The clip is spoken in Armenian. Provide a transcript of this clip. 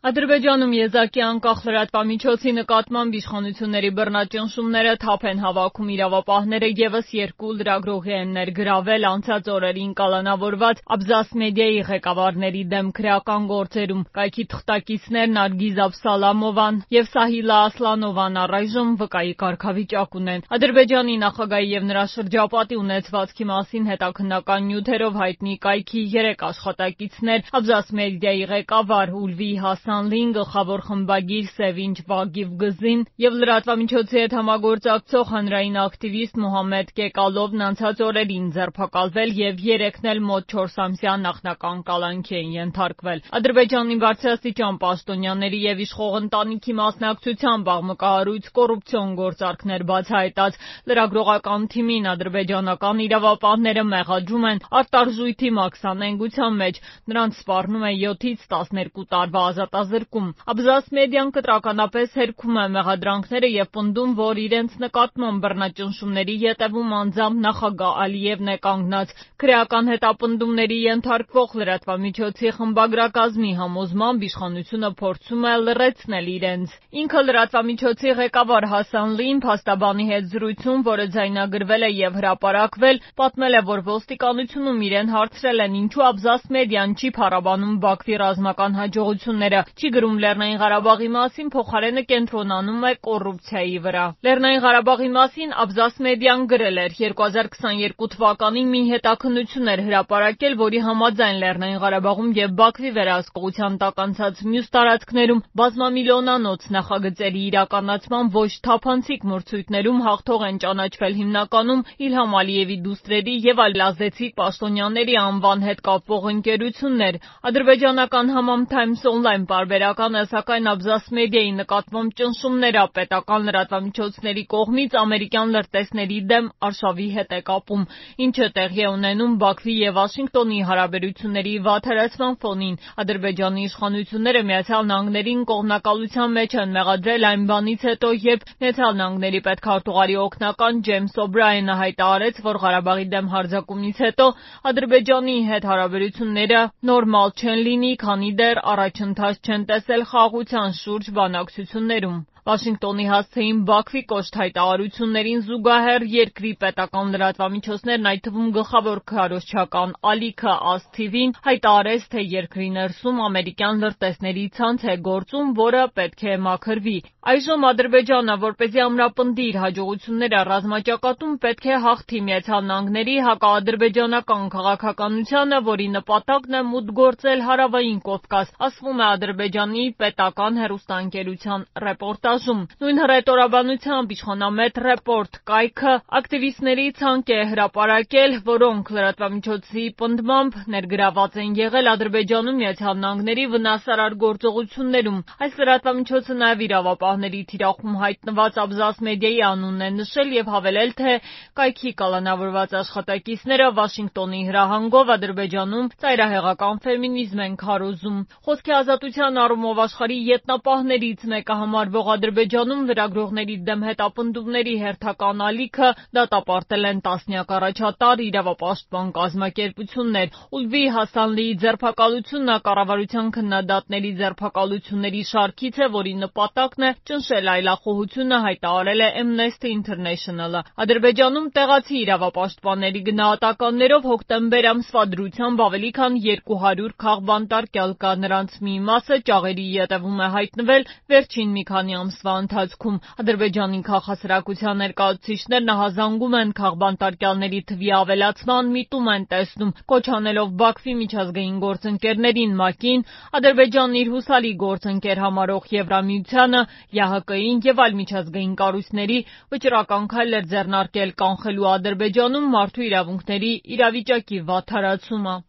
Ադրբեջանում եզակի անկախ լրատվամիջոցի նկատմամբ իշխանությունների բռնաճնշումները թափ են հավաքում իրավապահները ևս երկու լրագրողի են ներգրավել անցած օրերին կալանավորված Աբզաս մեդիայի ղեկավարների դեմ քրեական գործերում։ Կայքի թղթակիցներ Նարգիզ Աբսալամովան եւ Սահիլա Ասլանովան առայժմ վկայի կարգավիճակ ունեն։ Ադրբեջանի նախագահի եւ նրա շրջապատի ունեցվածքի մասին հետաքննական նյութերով հայտնի կայքի 3 աշխատակիցներ Աբզաս մեդիայի ղեկավար Ուլվի Հասանլին, գլխավոր խմբագիր Սևինչ Վագիվ Գզին եւ լրատվամիջոցի հետ համագործակցող հանրային ակտիվիստ Մոհամմեդ Կեկալովն անցած օրերին ձերբակալվել եւ 3-ն էլ մոտ 4-ամսյա նախնական կալանքի են ենթարկվել։ Ադրբեջանի բարձրաստիճան պաշտոնյաների եւ իշխող ընտանիքի մասնակցությամբ աղմկահարույց կոռուպցիոն գործարքներ բացահայտած լրագրողական թիմին ադրբեջանական իրավապահները մեղադրում են արտարժույթի մաքսանենգության մեջ, նրանց սպառնում է 7-ից 12 տարվա ազատազրկում։ Աբզաս մեդիան կտրականապես հերքում է մեղադրանքները եւ պնդում, որ իրենց նկատմամբ բռնաճնշումների ետևում անձամբ նախագահ Ալիևն է կանգնած։ Քրեական հետապնդումների ենթարկվող լրատվամիջոցի խմբագրակազմի համոզմամբ իշխանությունը փորձում է լռեցնել իրենց։ Ինքը լրատվամիջոցի ղեկավար Հասանլին փաստաբանի հետ զրույցում, որը ձայնագրվել է եւ հրապարակվել, պատմել է, որ ոստիկանությունում իրեն հարցրել են, ինչու Աբզաս մեդիան չի փառաբանում Բաքվի ռազմական հաջողությունները, չի գրում Լեռնային Ղարաբաղի մասին, փոխարենը կենտրոնանում է կոռուպցիայի վրա։ Լեռնային Ղարաբաղի մասին Աբզաս մեդիան գրել էր 2022 թվականին մի հետաքննություն էր հրապարակել, որի համաձայն Լեռնային Ղարաբաղում եւ Բաքվի վերահսկողության տակ անցած մյուս տարածքներում բազմամիլիոնանոց նախագծերի իրականացման ոչ թափանցիկ մրցույթներում հաղթող են ճանաչվել հիմնականում Իլհամ Ալիևի դուստրերի եւ այլ ազդեցիկ պաշտոնյաների անվան հետ կապվող ընկերություններ։ Ադրբեջանական Համամ Times Online պարբերականը սակայն Աբզաս մեդիայի նկատմամբ ճնշումները պետական լրատվամիջոցների կողմից ամերիկյան լրտեսների դեմ արշավի հետ է կապում, ինչը տեղի է ունենում Բաքվի եւ Վաշինգտոնի հարաբերությունների վատթարացման ֆոնին։ Ադրբեջանի իշխանությունները Միացյալ Նահանգներին կողմնակալության մեջ են մեղադրել այն բանից հետո, երբ Միացյալ Նահանգների պետքարտուղարի օգնական Ջեյմս Օբրայենը հայտարարեց, որ Ղարաբաղի դեմ հարձակումից հետո Ադրբեջանի հետ հարաբերությունները նորմալ չեն լինի, քանի դեռ առաջընթաց չեն տեսել խաղաղության շուրջ բանակցություններում։ Վաշինգտոնի հասցեին Բաքվի կոշտ հայտարարություններին զուգահեռ երկրի պետական լրատվամիջոցներն, այդ թվում գլխավոր քարոզչական ալիքը ASTV-ն հայտարարեց, թե երկրի ներսում ամերիկյան լրտեսների ցանց է գործում, որը պետք է մաքրվի։ Այժմ Ադրբեջանը, որպեսզի ամրապնդի իր հաջողությունները ռազմաճակատում, պետք է հաղթի Միացյալ Նահանգների հակաադրբեջանական քաղաքականությանը, որի նպատակն է մուտք գործել Հարավային Կովկաս, ասվում է Ադրբեջանի պետական հեռուստաընկերության ռեպորտաժում։ Նույն հռետորաբանությամբ իշխանամետ Ռեպորտ կայքը ակտիվիստների ցանկ է հրապարակել, որոնք լրատվամիջոցի պնդմամբ ներգրաված են եղել Ադրբեջանում Միացյալ Նահանգների վնասարար գործողություններում։ Այս լրատվամիջոցը նաև իրավապահների թիրախում հայտնված Աբզաս մեդիայի անունն է նշել եւ հավելել, թե կայքի կալանավորված աշխատակիցները Վաշինգտոնի հրահանգով Ադրբեջանում ծայրահեղական ֆեմինիզմ են քարոզում։ Խոսքի ազատության առումով աշխարհի ետնապահներից մեկը համարվող Ադրբեջանում լրագրողների դեմ հետապնդումների հերթական ալիքը դատապարտել են տասնյակ առաջատար իրավապաշտպան կազմակերպություններ։ Ուլվի Հասանլիի ձերբակալությունը կառավարության քննադատների ձերբակալությունների շարքից է, որի նպատակն է ճնշել այլախոհությունը, հայտարարել է Amnesty International-ը։ Ադրբեջանում տեղացի իրավապաշտպանների գնահատականներով հոկտեմբեր ամսվա դրությամբ ավելի քան 200 քաղբանտարկյալ կա, նրանց մի մասը ճաղերի ետևում է հայտնվել վերջին մի քանի ամսվա ընթացքում։ Ադրբեջանի քաղաքասրակության ներկայացուցիչներն ահազանգում են քաղբանտարկյալների թվի ավելացման, միտում են տեսնում, կոչ անելով Բաքվի միջազգային գործընկերներին ՄԱԿ-ին, Ադրբեջանն իր հուսալի գործընկեր համարող Եվրամիությանը, ԵԱՀԿ-ին եւ այլ միջազգային կառույցների վճռական քայլեր ձեռնարկել կանխելու Ադրբեջանում մարդու իրավունքների իրավիճակի վատթարացումը։